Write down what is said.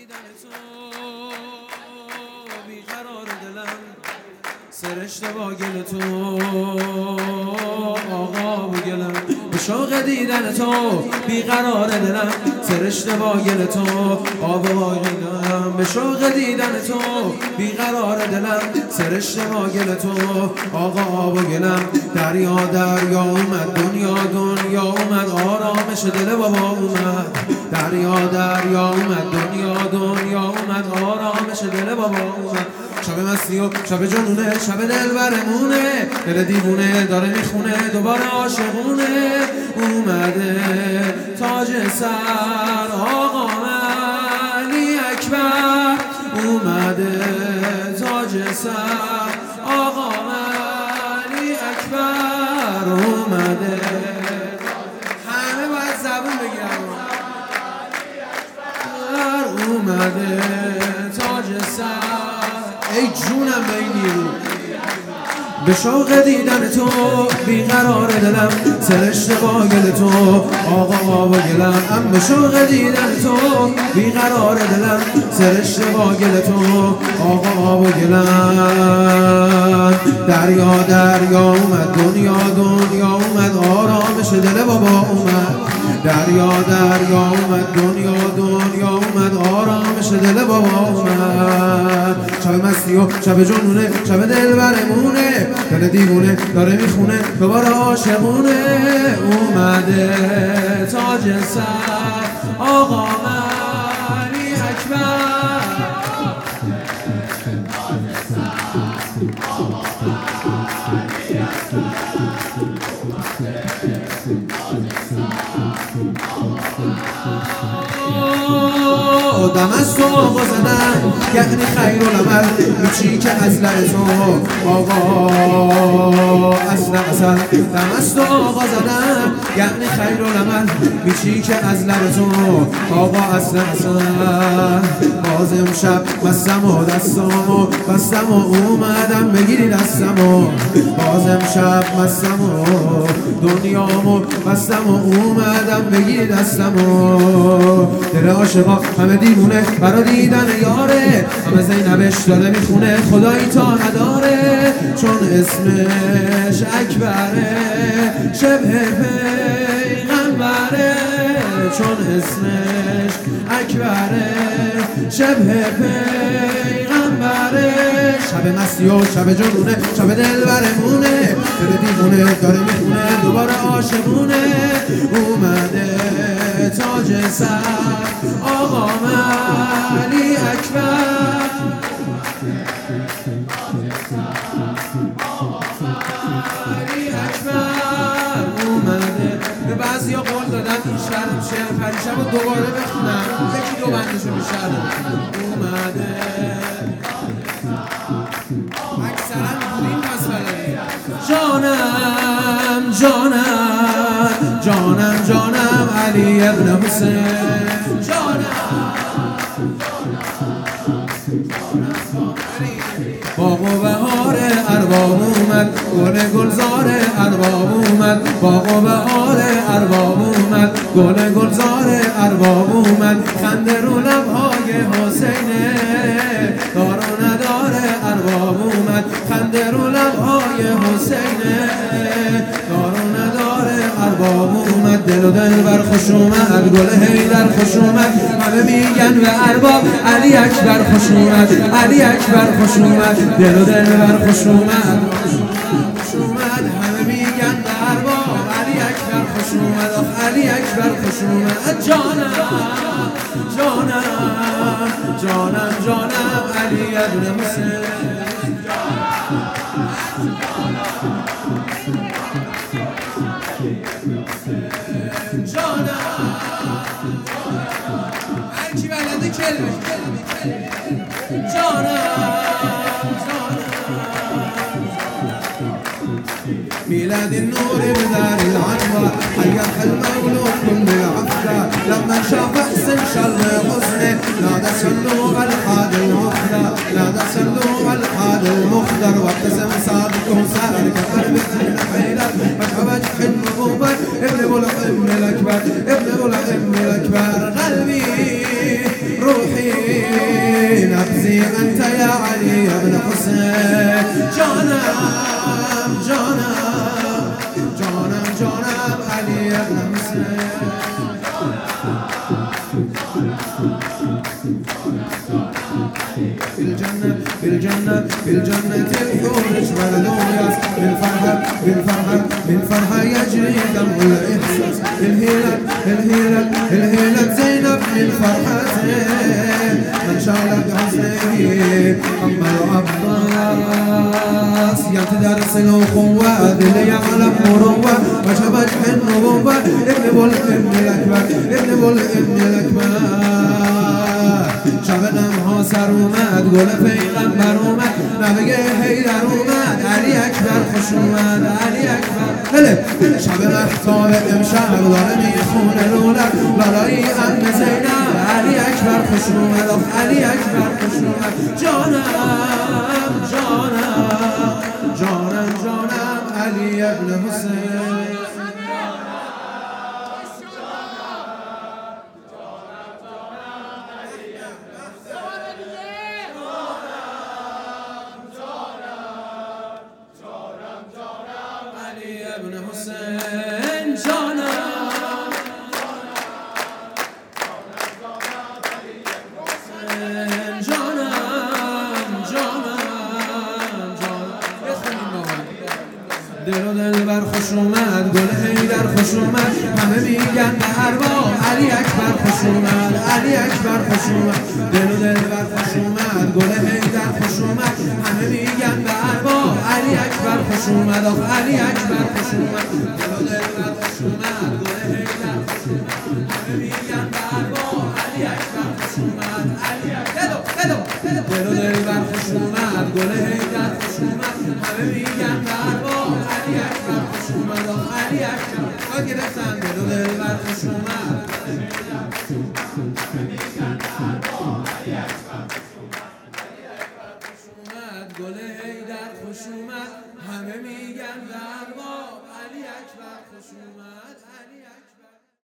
دیدن تو بیقرار دلم، سرشته با گل تو آقا و گلم. به شوق دیدن تو بیقرار دلم، سرشته با گل تو آب و گلم. به شوق دیدن تو بیقرار دلم، سرشته با گل تو آقا و گلم. دریا دریا اومد، دنیا دنیا اومد، آرامش دل بابا اومد. دریا دریا اومد، دنیا دنیا اومد، آرامش دل بابا اومد. شب مستی و شب جنونه، شب دل برمونه، دل دیوونه داره میخونه دوباره عاشقونه. اومده تاج سر آقا علی اکبر، اومده تاج سر آقا علی اکبر، اومده. همه باید زبون بگیرم. اومده تاج سر، ای جونم به این نیرو. به شوق دیدن تو بیقرار دلم، سرشته با گل تو آقا و گلم. به شوق دیدن تو بیقرار دلم، سرشته با گل تو آقا و گلم. دریا دریا اومد، دنیا دنیا اومد، آرامش دل بابا اومد. دریا دریا اومد، دنیا دنیا اومد، آرامش دل بابا اومد. شب مستی و شب جنونه، شب دل برمونه، دل دیوونه داره میخونه دوباره عاشقونه. اومده تاج سر آقا علی اکبر، دم از تو آقا زدن یعنی خیر العمل، میچی که از لب تو آقا اصل اصل. دم از تو آقا زدن یعنی خیر العمل، میچی که از لب تو آقا اصل اصل. باز امشب بستم و دستامو بستم و اومدم بگیری دستمو. باز امشب بستم و دنیامو بستم و اومدم بگیری دستمو. دل عاشقا همه دیوونه برا دیدن یاره، همه زینبش داره میخونه خدایی تا نداره. چون اسمش اکبره شبه پیغمبره، چون اسمش اکبره شبه پیغمبره. شب مستی و شب جنونه، شب دل برمونه، دل دیوونه داره میخونه دوباره عاشقونه. اومده تاج سر آقا علی اکبر، علی اکبر اومده. به بعضی ها قول دادن این شعر پریشب رو دوباره بخونم، یکی دو بندشو میشرم. اومده اکثرا بودین پس بلدی. جانم جانم جانم جانم علی ابن حسین، جانم باغ و بهار ارباب اومد، گل گلزار ارباب اومد. باغ و بهار ارباب اومد، گل گلزار ارباب اومد. خنده رو لبهای حسینه، دار و ندار ارباب اومد. خنده رو لبهای حسینه، دار و ندار ارباب اومد. دل و دل بر خوش اومد، گل حیدر خوش اومد. همه میگن به ارباب علی اکبر خوش اومد، علی اکبر خوش اومد. دل و دل بر خوش اومد، خوش اومد. همه میگن به ارباب علی اکبر خوش اومد، علی اکبر خوش اومد. جانم جانم جانم جانم علی ابن حسین، جانم هرچی بلده کلمه جانم ميلاد النور بدار العنوار، حياك المولود كل عفرة. لما شاف احسن شر حسنه، نادى سلوم الحاد المخضر، نادى سلوم الحاد المخضر. وابتسم صادق وسائر كقلب ابن حيدر، مرحبا النبوة ابن ابو العم الاكبر، ابن ابو العم الاكبر. قلبي روحي نبزي أنت يا علي يا ابن حسين جانم جانم جانم جانم علي يا ابن حسين في الجنة الحور اجمل لوياس بالفرحة يجري دم الإحساس الهيلة زينب من فرحتين من شالت حسين أما العباس يتدرس الأخوة ذي يعلم مروة وشبج النبوة ابن الابن الأكبر شبنم ها سر اومد گل پیغمبر اومد نبیه حیدر اومد علی اکبر خوش اومد علی اکبر شب مهتاب امشب داره میخونه لولک لالایی ام زینب علی اکبر خوش اومد علی اکبر خوش اومد جانم جانم جانم جانم علی ابن حسین ابن حسین جانم دل و دلبر خوش اومد گل حیدر خوش اومد همه میگن به ارباب علی اکبر خوش اومد علی اکبر خوش اومد دل و دلبر خوش اومد گل حیدر خوش اومد همه میگن به ارباب علی اکبر خوش اومد علی اکبر خوش اومد دل و دلبر خوش اومد گل حیدر خوش اومد همه میگن به ارباب علی اکبر خوش اومد علی اکبر دل و دلبر خوش اومد گل حیدر خوش اومد همه میگن به ارباب علی اکبر خوش اومد علی اکبر آن گرفتن دل و دلبر خوش اومد گل حیدر خوش اومد همه میگن به ارباب علی اکبر خوش اومد علی اکبر